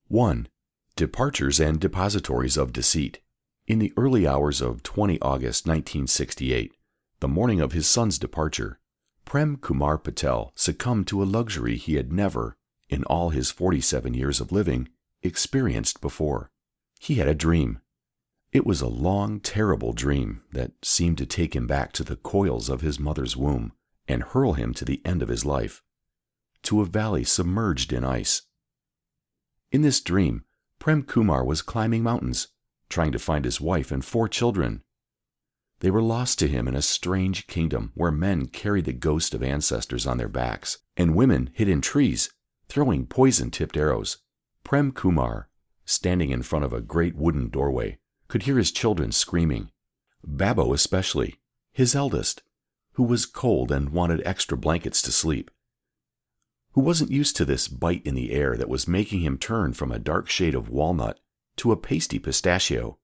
1. Departures and Depositories of Deceit. In the early hours of 20 August 1968, the morning of his son's departure, Prem Kumar Patel succumbed to a luxury he had never, in all his 47 years of living, experienced before. He had a dream. It was a long, terrible dream that seemed to take him back to the coils of his mother's womb and hurl him to the end of his life, to a valley submerged in ice. In this dream, Prem Kumar was climbing mountains, trying to find his wife and 4 children. They were lost to him in a strange kingdom where men carried the ghost of ancestors on their backs, and women hid in trees, throwing poison-tipped arrows. Prem Kumar, standing in front of a great wooden doorway, could hear his children screaming. Babo especially, his eldest, who was cold and wanted extra blankets to sleep, who wasn't used to this bite in the air that was making him turn from a dark shade of walnut to a pasty pistachio.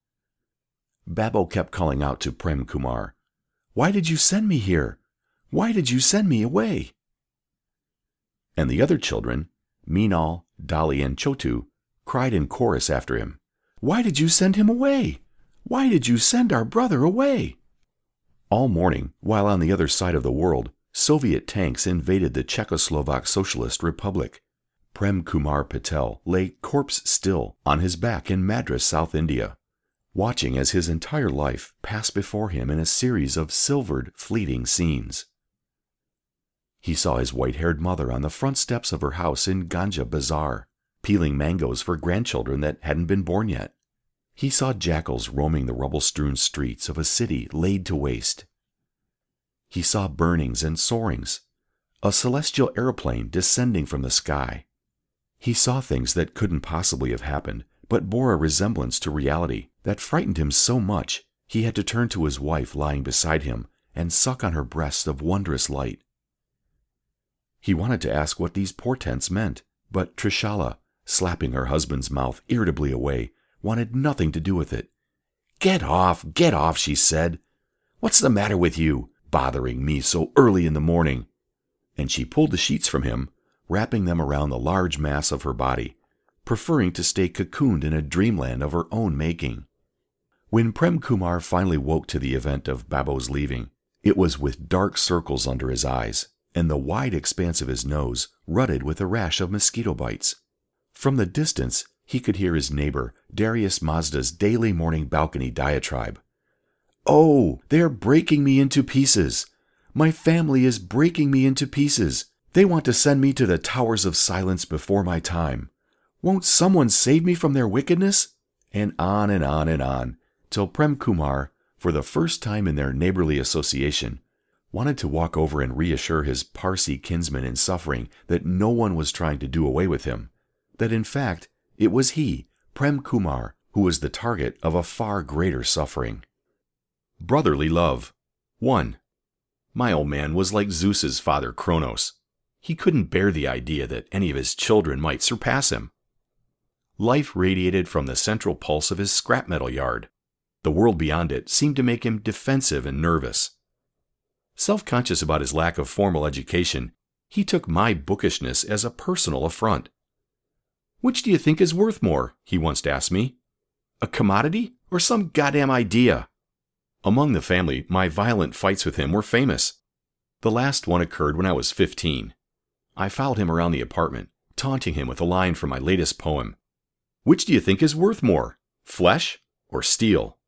Babo kept calling out to Prem Kumar, "Why did you send me here? Why did you send me away?" And the other children, Meenal, Dolly, and Chotu, cried in chorus after him, "Why did you send him away? Why did you send our brother away?" All morning, while on the other side of the world, Soviet tanks invaded the Czechoslovak Socialist Republic, Prem Kumar Patel lay corpse still on his back in Madras, South India, watching as his entire life passed before him in a series of silvered, fleeting scenes. He saw his white-haired mother on the front steps of her house in Ganja Bazaar, peeling mangoes for grandchildren that hadn't been born yet. He saw jackals roaming the rubble-strewn streets of a city laid to waste. He saw burnings and soarings, a celestial aeroplane descending from the sky. He saw things that couldn't possibly have happened, but bore a resemblance to reality that frightened him so much he had to turn to his wife lying beside him and suck on her breast of wondrous light. He wanted to ask what these portents meant, but Trishala, slapping her husband's mouth irritably away, wanted nothing to do with it. Get off, she said. "What's the matter with you, bothering me so early in the morning?" And she pulled the sheets from him, wrapping them around the large mass of her body, preferring to stay cocooned in a dreamland of her own making. When Prem Kumar finally woke to the event of Babo's leaving, it was with dark circles under his eyes and the wide expanse of his nose rutted with a rash of mosquito bites. From the distance, he could hear his neighbor, Darius Mazda's daily morning balcony diatribe. "Oh, they're breaking me into pieces. My family is breaking me into pieces. They want to send me to the towers of silence before my time. Won't someone save me from their wickedness?" And on and on and on, till Prem Kumar, for the first time in their neighborly association, wanted to walk over and reassure his Parsi kinsman in suffering that no one was trying to do away with him, that in fact it was he, Prem Kumar, who was the target of a far greater suffering. Brotherly Love. 1. My old man was like Zeus's father Kronos. He couldn't bear the idea that any of his children might surpass him. Life radiated from the central pulse of his scrap metal yard. The world beyond it seemed to make him defensive and nervous. Self-conscious about his lack of formal education, he took my bookishness as a personal affront. "Which do you think is worth more?" he once asked me. "A commodity or some goddamn idea?" Among the family, my violent fights with him were famous. The last one occurred when I was 15. I followed him around the apartment, taunting him with a line from my latest poem. "Which do you think is worth more, flesh or steel?"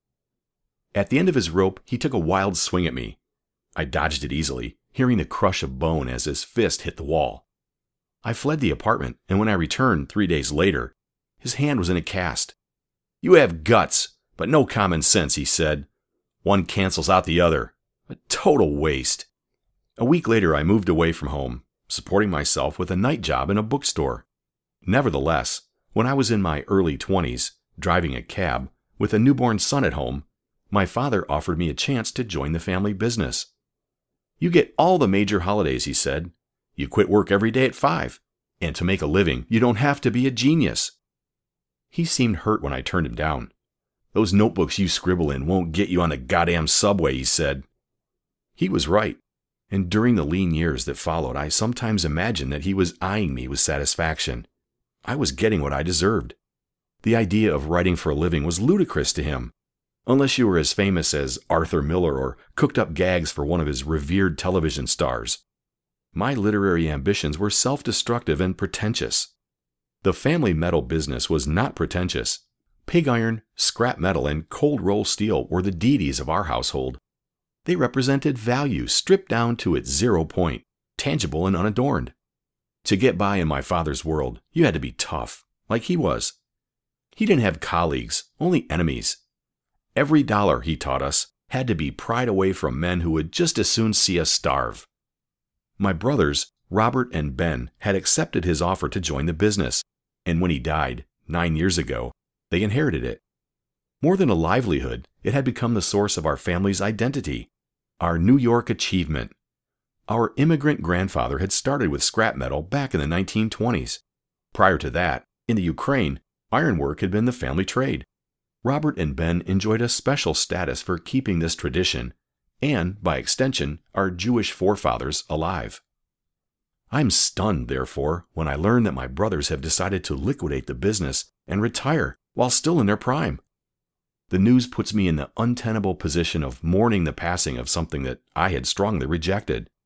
At the end of his rope, he took a wild swing at me. I dodged it easily, hearing the crush of bone as his fist hit the wall. I fled the apartment, and when I returned 3 days later, his hand was in a cast. "You have guts, but no common sense," he said. "One cancels out the other. A total waste." A week later, I moved away from home, supporting myself with a night job in a bookstore. Nevertheless, when I was in my early 20s, driving a cab, with a newborn son at home, my father offered me a chance to join the family business. "You get all the major holidays," he said. "You quit work every day at 5. And to make a living, you don't have to be a genius." He seemed hurt when I turned him down. "Those notebooks you scribble in won't get you on the goddamn subway," he said. He was right, and during the lean years that followed, I sometimes imagined that he was eyeing me with satisfaction. I was getting what I deserved. The idea of writing for a living was ludicrous to him, unless you were as famous as Arthur Miller or cooked up gags for one of his revered television stars. My literary ambitions were self-destructive and pretentious. The family metal business was not pretentious. Pig iron, scrap metal, and cold roll steel were the deities of our household. They represented value stripped down to its 0 point, tangible and unadorned. To get by in my father's world, you had to be tough, like he was. He didn't have colleagues, only enemies. Every dollar, he taught us, had to be pried away from men who would just as soon see us starve. My brothers, Robert and Ben, had accepted his offer to join the business, and when he died, 9 years ago, they inherited it. More than a livelihood, it had become the source of our family's identity, our New York achievement. Our immigrant grandfather had started with scrap metal back in the 1920s. Prior to that, in the Ukraine, ironwork had been the family trade. Robert and Ben enjoyed a special status for keeping this tradition, and, by extension, our Jewish forefathers alive. I'm stunned, therefore, when I learn that my brothers have decided to liquidate the business and retire while still in their prime. The news puts me in the untenable position of mourning the passing of something that I had strongly rejected.